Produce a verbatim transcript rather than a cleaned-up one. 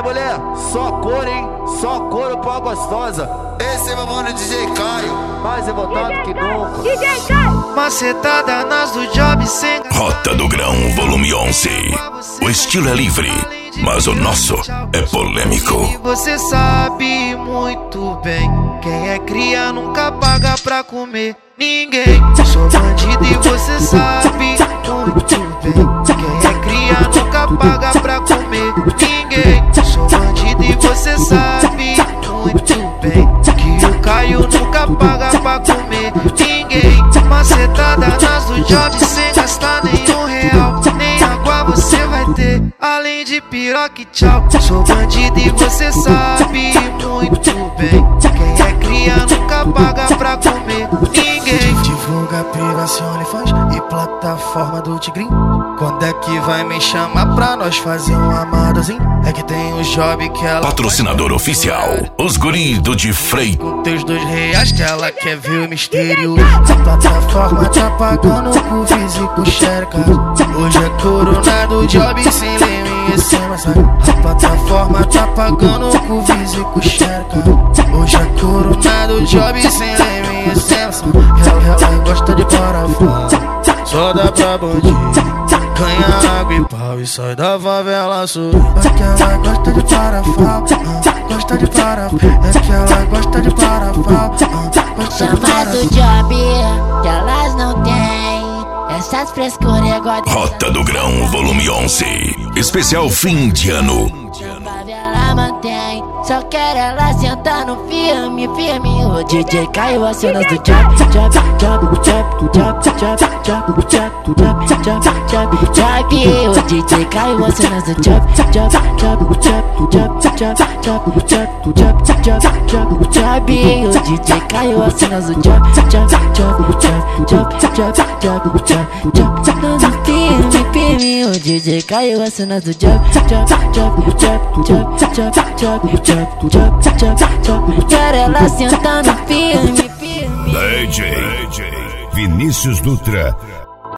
mulher, só cor, hein? Só couro pra gostosa. Esse é meu mano D J Caio, mais revoltado que nunca. D J Caio. Macetada nas do job sem Rota do Grão, volume onze. O estilo é livre, mas o nosso é polêmico. E você sabe muito bem, quem é cria nunca paga pra comer ninguém. Sou bandido e você sabe muito bem, quem é cria nunca paga pra comer ninguém. Sou bandido e você sabe muito bem, que o Caio nunca paga pra comer ninguém. Macetada nas do job sem gastar nenhum real, nem água você vai ter, além de piroca e tchau. Sou bandido e você sabe muito bem, quem é cria nunca paga pra comer ninguém. Divulga privação, OnlyFans e plataforma do Tigrinho. Quando é que vai me chamar pra nós fazer um amadozinho? É que tem o job que ela patrocinador oficial, os guri do de freio. Com teus dois reais que ela quer ver o mistério. A plataforma tá pagando com físico xereca. Hoje é coronado, job sem leme e sem massagem. A plataforma tá pagando com físico xereca. Hoje é coronado, job sem leme e sem massagem. Ela, ela gosta de parafuso, só dá pra bandido. Ganha água e pau e sai da favela suja. É que ela gosta de parafal, uh, gosta de parafal. É que ela gosta de parafal, uh, gosta de parafal. Chama do job que elas não têm, essas frescuras igual. Rota do Grão, volume onze. Especial fim de ano. Ela mantém, só quero ela sentar no filme, filme. O D J Caio, as cenas do job, job, job, job, job, job, job, job, job, job, job, job. O D J Caio, as cenas do job, job, job, job, job, job, job, job, job, job, job, job. O D J Caio, as cenas do job, job, job, job, job, job, job, job, job, no filme, filme. O D J Caio, as cenas do job, job, job, job, job. Chop, chop, chop, chop, chop, chop. Quero ela sentar no filme, filme. D J Vinícius Dutra